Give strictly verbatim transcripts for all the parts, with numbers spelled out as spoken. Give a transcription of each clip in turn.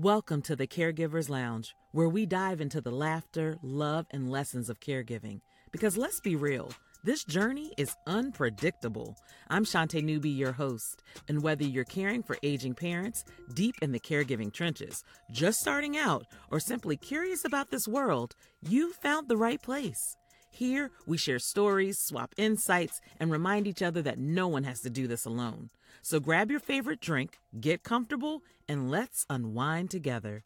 Welcome to the Caregivers Lounge, where we dive into the laughter, love, and lessons of caregiving. Because let's be real, this journey is unpredictable. I'm Shantae Newby, your host, and whether you're caring for aging parents, deep in the caregiving trenches, just starting out, or simply curious about this world, you found the right place. Here, we share stories, swap insights, and remind each other that no one has to do this alone. So grab your favorite drink, get comfortable, and let's unwind together.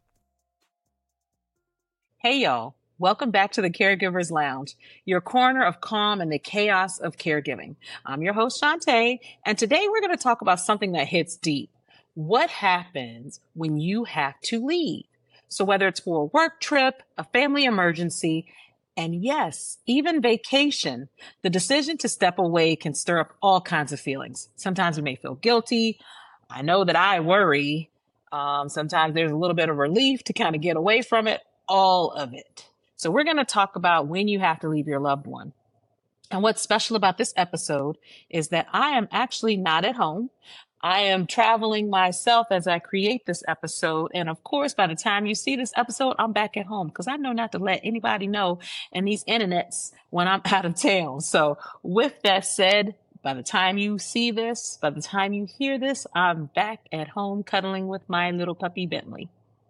Hey, y'all. Welcome back to the Caregivers Lounge, your corner of calm in the chaos of caregiving. I'm your host, Shantae, and today we're going to talk about something that hits deep. What happens when you have to leave? So whether it's for a work trip, a family emergency, and yes, even vacation, the decision to step away can stir up all kinds of feelings. Sometimes we may feel guilty. I know that I worry. Um, sometimes there's a little bit of relief to kind of get away from it, all of it. So we're going to talk about when you have to leave your loved one. And what's special about this episode is that I am actually not at home. I am traveling myself as I create this episode. And of course, by the time you see this episode, I'm back at home because I know not to let anybody know in these internets when I'm out of town. So with that said, by the time you see this, by the time you hear this, I'm back at home cuddling with my little puppy Bentley.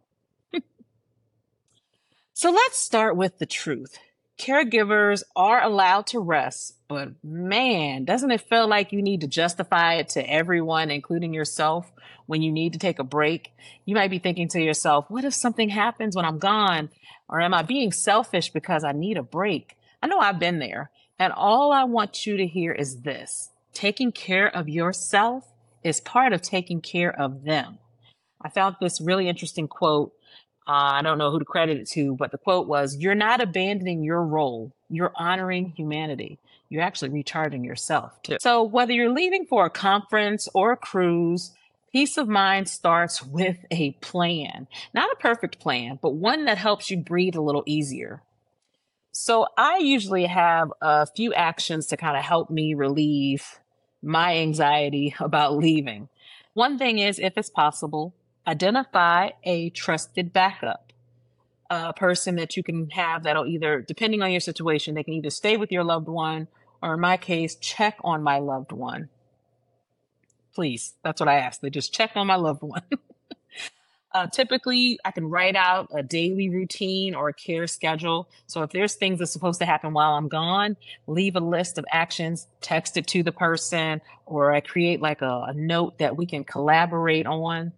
So let's start with the truth. Caregivers are allowed to rest, but man, doesn't it feel like you need to justify it to everyone, including yourself, when you need to take a break? You might be thinking to yourself, what if something happens when I'm gone? Or am I being selfish because I need a break? I know I've been there. And all I want you to hear is this. Taking care of yourself is part of taking care of them. I found this really interesting quote. Uh, I don't know who to credit it to, but the quote was, you're not abandoning your role. You're honoring humanity. You're actually recharging yourself too. So whether you're leaving for a conference or a cruise, peace of mind starts with a plan. Not a perfect plan, but one that helps you breathe a little easier. So I usually have a few actions to kind of help me relieve my anxiety about leaving. One thing is, if it's possible, identify a trusted backup, a person that you can have that'll either, depending on your situation, they can either stay with your loved one, or in my case, check on my loved one. Please, that's what I ask. They just check on my loved one. uh, typically, I can write out a daily routine or a care schedule. So if there's things that's supposed to happen while I'm gone, leave a list of actions, text it to the person, or I create like a, a note that we can collaborate on.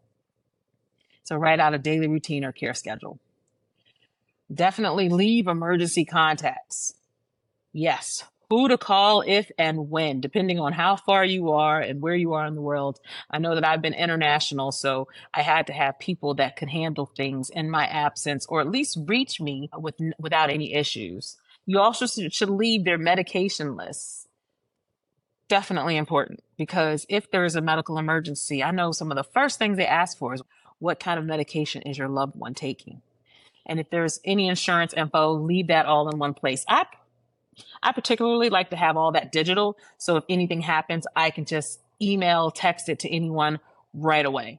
So write out a daily routine or care schedule. Definitely leave emergency contacts. Yes, who to call if and when, depending on how far you are and where you are in the world. I know that I've been international, so I had to have people that could handle things in my absence, or at least reach me with, without any issues. You also should leave their medication lists. Definitely important, because if there is a medical emergency, I know some of the first things they ask for is, what kind of medication is your loved one taking? And if there's any insurance info, leave that all in one place. I, I particularly like to have all that digital. So if anything happens, I can just email, text it to anyone right away.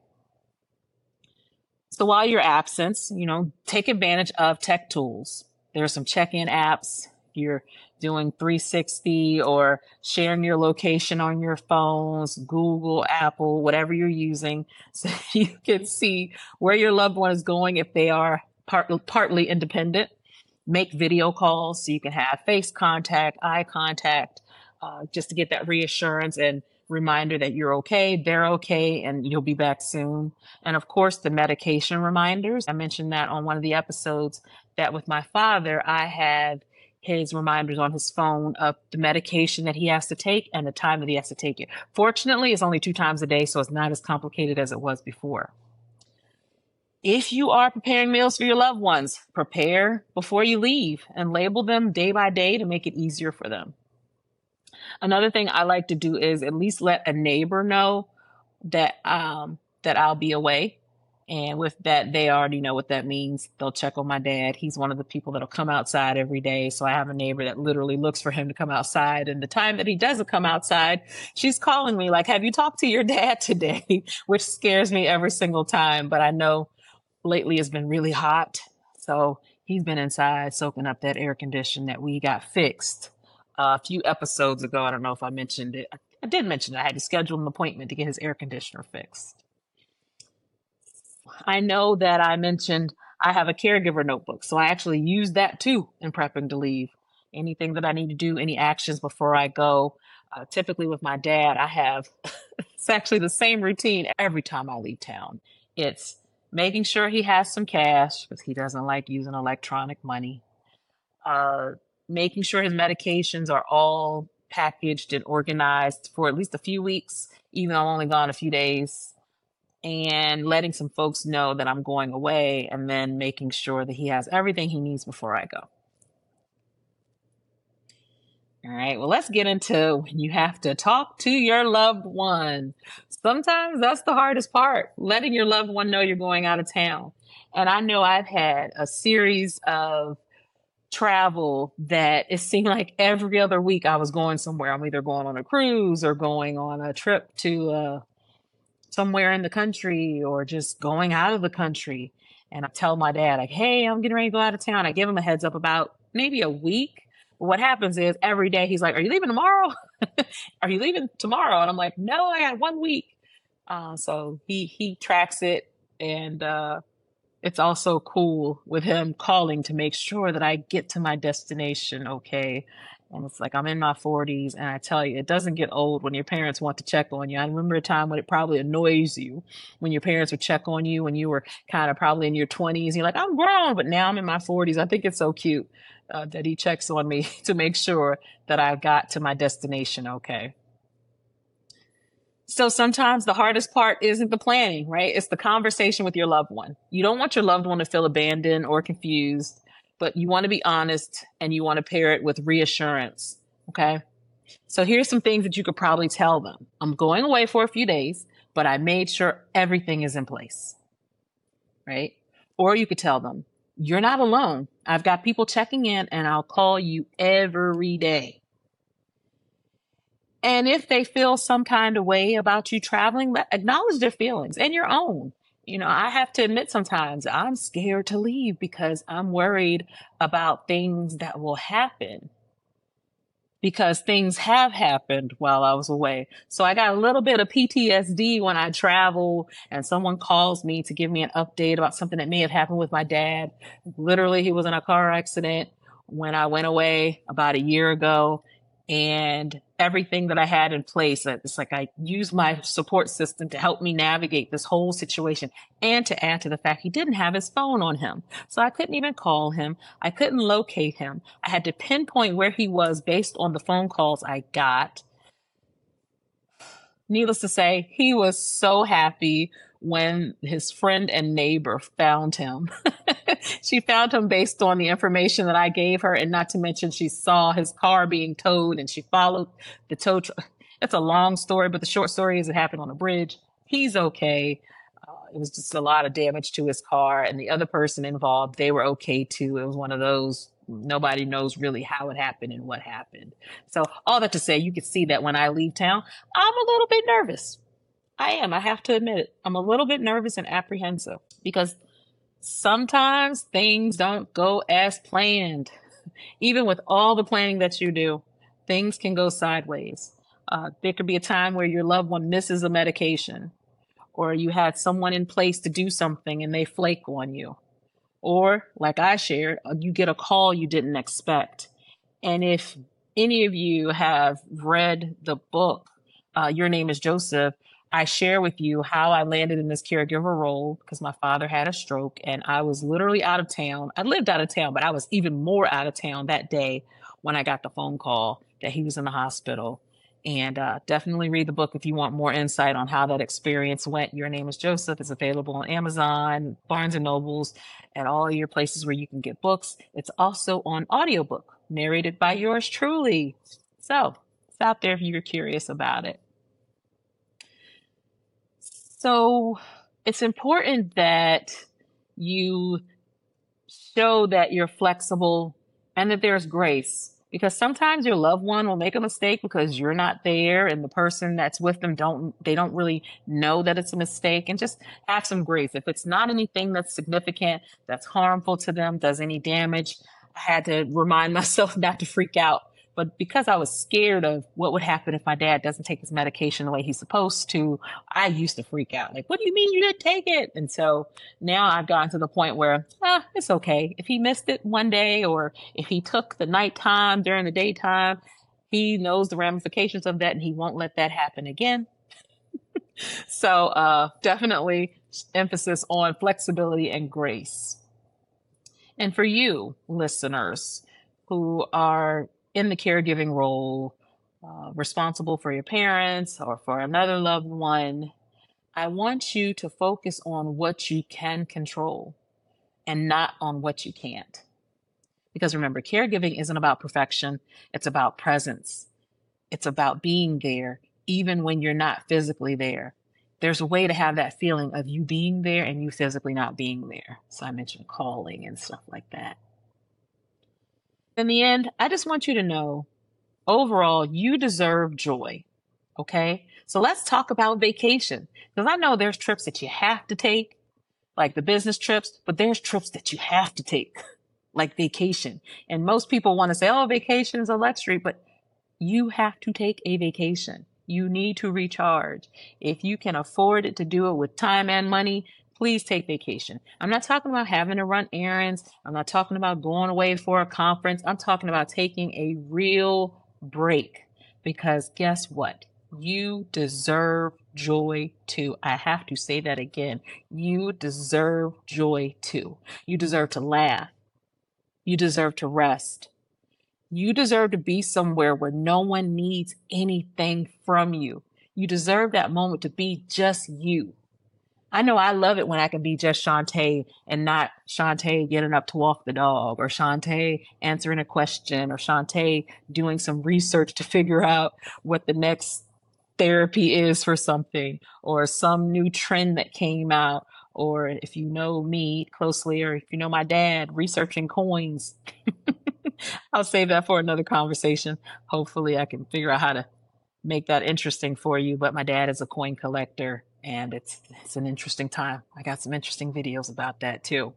So while you're absent, you know, take advantage of tech tools. There are some check-in apps. You're doing three sixty or sharing your location on your phones, Google, Apple, whatever you're using, so you can see where your loved one is going if they are part, partly independent. Make video calls so you can have face contact, eye contact, uh, just to get that reassurance and reminder that you're okay, they're okay, and you'll be back soon. And of course, the medication reminders. I mentioned that on one of the episodes, that with my father, I had his reminders on his phone of the medication that he has to take and the time that he has to take it. Fortunately, it's only two times a day, so it's not as complicated as it was before. If you are preparing meals for your loved ones, prepare before you leave and label them day by day to make it easier for them. Another thing I like to do is at least let a neighbor know that um, that I'll be away. And with that, they already know what that means. They'll check on my dad. He's one of the people that'll come outside every day. So I have a neighbor that literally looks for him to come outside. And the time that he doesn't come outside, she's calling me like, have you talked to your dad today? Which scares me every single time. But I know lately it's been really hot. So he's been inside soaking up that air condition that we got fixed uh, a few episodes ago. I don't know if I mentioned it. I I did mention it. I had to schedule an appointment to get his air conditioner fixed. I know that I mentioned I have a caregiver notebook, so I actually use that too in prepping to leave. Anything that I need to do, any actions before I go. Uh, typically with my dad, I have it's actually the same routine every time I leave town. It's making sure he has some cash because he doesn't like using electronic money. Uh, making sure his medications are all packaged and organized for at least a few weeks, even though I'm only gone a few days, and letting some folks know that I'm going away, and then making sure that he has everything he needs before I go. All right, well, let's get into when you have to talk to your loved one. Sometimes that's the hardest part, letting your loved one know you're going out of town. And I know I've had a series of travel that it seemed like every other week I was going somewhere. I'm either going on a cruise or going on a trip to uh, somewhere in the country or just going out of the country. And I tell my dad, like, hey, I'm getting ready to go out of town. I give him a heads up about maybe a week. But what happens is every day he's like, are you leaving tomorrow? Are you leaving tomorrow? And I'm like, no, I got one week. Uh, so he, he tracks it. And uh, it's also cool with him calling to make sure that I get to my destination okay. And it's like I'm in my forties, and I tell you, it doesn't get old when your parents want to check on you. I remember a time when it probably annoys you when your parents would check on you when you were kind of probably in your twenties. You're like, I'm grown, but now I'm in my forties. I think it's so cute uh, that he checks on me to make sure that I got to my destination okay. So sometimes the hardest part isn't the planning, right? It's the conversation with your loved one. You don't want your loved one to feel abandoned or confused, but you want to be honest and you want to pair it with reassurance. Okay. So here's some things that you could probably tell them. I'm going away for a few days, but I made sure everything is in place. Right. Or you could tell them, you're not alone. I've got people checking in and I'll call you every day. And if they feel some kind of way about you traveling, let- acknowledge their feelings and your own. You know, I have to admit sometimes I'm scared to leave because I'm worried about things that will happen because things have happened while I was away. So I got a little bit of P T S D when I travel and someone calls me to give me an update about something that may have happened with my dad. Literally, he was in a car accident when I went away about a year ago. And everything that I had in place, it's like I used my support system to help me navigate this whole situation and to add to the fact he didn't have his phone on him. So I couldn't even call him. I couldn't locate him. I had to pinpoint where he was based on the phone calls I got. Needless to say, he was so happy when his friend and neighbor found him. She found him based on the information that I gave her, and not to mention she saw his car being towed and she followed the tow truck. It's a long story, but the short story is it happened on a bridge. He's okay. Uh, it was just a lot of damage to his car, and the other person involved, they were okay too. It was one of those, nobody knows really how it happened and what happened. So all that to say, you can see that when I leave town, I'm a little bit nervous. I am. I have to admit it. I'm a little bit nervous and apprehensive because sometimes things don't go as planned. Even with all the planning that you do, things can go sideways. Uh, there could be a time where your loved one misses a medication, or you had someone in place to do something and they flake on you. Or, like I shared, you get a call you didn't expect. And if any of you have read the book, uh, Your Name is Joseph, I share with you how I landed in this caregiver role because my father had a stroke and I was literally out of town. I lived out of town, but I was even more out of town that day when I got the phone call that he was in the hospital. And uh, definitely read the book if you want more insight on how that experience went. Your Name is Joseph. It's available on Amazon, Barnes and Nobles, and all your places where you can get books. It's also on audiobook, narrated by yours truly. So it's out there if you're curious about it. So it's important that you show that you're flexible and that there's grace, because sometimes your loved one will make a mistake because you're not there and the person that's with them don't, they don't really know that it's a mistake, and just have some grace. If it's not anything that's significant, that's harmful to them, does any damage, I had to remind myself not to freak out. But because I was scared of what would happen if my dad doesn't take his medication the way he's supposed to, I used to freak out. Like, what do you mean you didn't take it? And so now I've gotten to the point where, ah, it's okay. If he missed it one day, or if he took the nighttime during the daytime, he knows the ramifications of that and he won't let that happen again. So uh, definitely emphasis on flexibility and grace. And for you listeners who are in the caregiving role, uh, responsible for your parents or for another loved one, I want you to focus on what you can control and not on what you can't. Because remember, caregiving isn't about perfection. It's about presence. It's about being there, even when you're not physically there. There's a way to have that feeling of you being there and you physically not being there. So I mentioned calling and stuff like that. In the end, I just want you to know, overall, you deserve joy. Okay? So let's talk about vacation. Because I know there's trips that you have to take, like the business trips, but there's trips that you have to take, like vacation. And most people want to say, oh, vacation is a luxury, but you have to take a vacation. You need to recharge. If you can afford it to do it with time and money, please take vacation. I'm not talking about having to run errands. I'm not talking about going away for a conference. I'm talking about taking a real break, because guess what? You deserve joy too. I have to say that again. You deserve joy too. You deserve to laugh. You deserve to rest. You deserve to be somewhere where no one needs anything from you. You deserve that moment to be just you. I know I love it when I can be just Shantae and not Shantae getting up to walk the dog, or Shantae answering a question, or Shantae doing some research to figure out what the next therapy is for something, or some new trend that came out, or if you know me closely, or if you know my dad, researching coins. I'll save that for another conversation. Hopefully I can figure out how to make that interesting for you. But my dad is a coin collector, and it's it's an interesting time. I got some interesting videos about that too.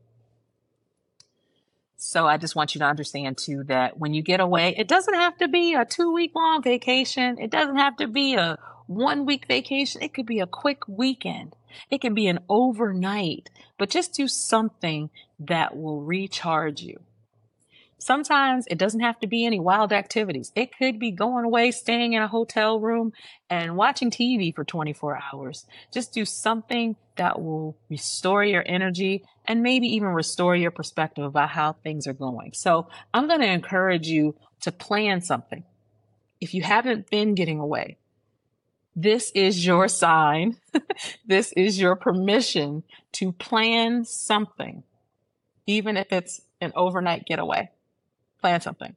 So I just want you to understand too that when you get away, it doesn't have to be a two week long vacation. It doesn't have to be a one week vacation. It could be a quick weekend. It can be an overnight, but just do something that will recharge you. Sometimes it doesn't have to be any wild activities. It could be going away, staying in a hotel room and watching T V for twenty-four hours. Just do something that will restore your energy and maybe even restore your perspective about how things are going. So I'm going to encourage you to plan something. If you haven't been getting away, this is your sign. This is your permission to plan something, even if it's an overnight getaway. Plan something.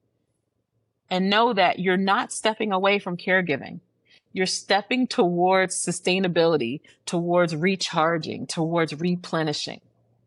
And know that you're not stepping away from caregiving. You're stepping towards sustainability, towards recharging, towards replenishing.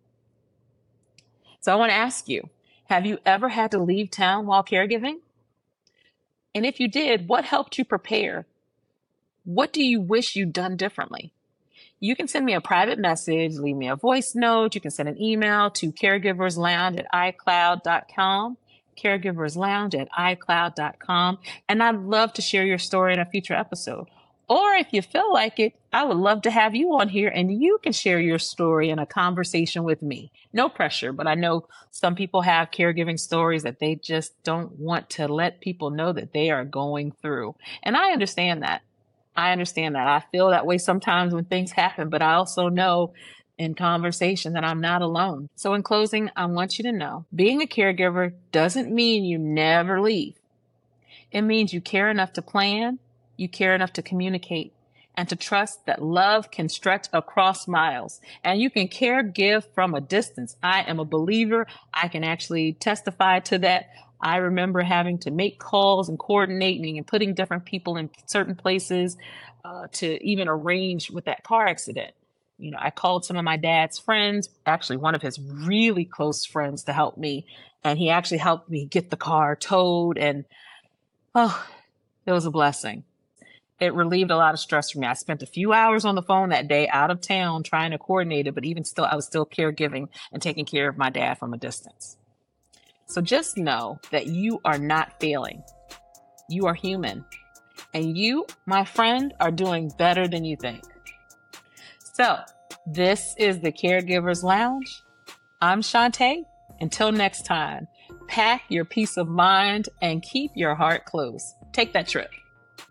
So I want to ask you, have you ever had to leave town while caregiving? And if you did, what helped you prepare? What do you wish you'd done differently? You can send me a private message, leave me a voice note. You can send an email to caregiverslounge at icloud dot com, caregiverslounge at icloud dot com. And I'd love to share your story in a future episode. Or if you feel like it, I would love to have you on here and you can share your story in a conversation with me. No pressure, but I know some people have caregiving stories that they just don't want to let people know that they are going through. And I understand that. I understand that. I feel that way sometimes when things happen, but I also know in conversation that I'm not alone. So in closing, I want you to know, being a caregiver doesn't mean you never leave. It means you care enough to plan, you care enough to communicate, and to trust that love can stretch across miles and you can care give from a distance. I am a believer. I can actually testify to that. I remember having to make calls and coordinating and putting different people in certain places uh, to even arrange with that car accident. You know, I called some of my dad's friends, actually one of his really close friends, to help me. And he actually helped me get the car towed. And oh, it was a blessing. It relieved a lot of stress for me. I spent a few hours on the phone that day out of town trying to coordinate it, but even still, I was still caregiving and taking care of my dad from a distance. So just know that you are not failing. You are human. And you, my friend, are doing better than you think. So this is the Caregivers Lounge. I'm Shantae. Until next time, pack your peace of mind and keep your heart close. Take that trip.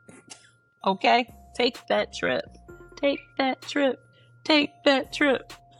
Okay? Take that trip. Take that trip. Take that trip.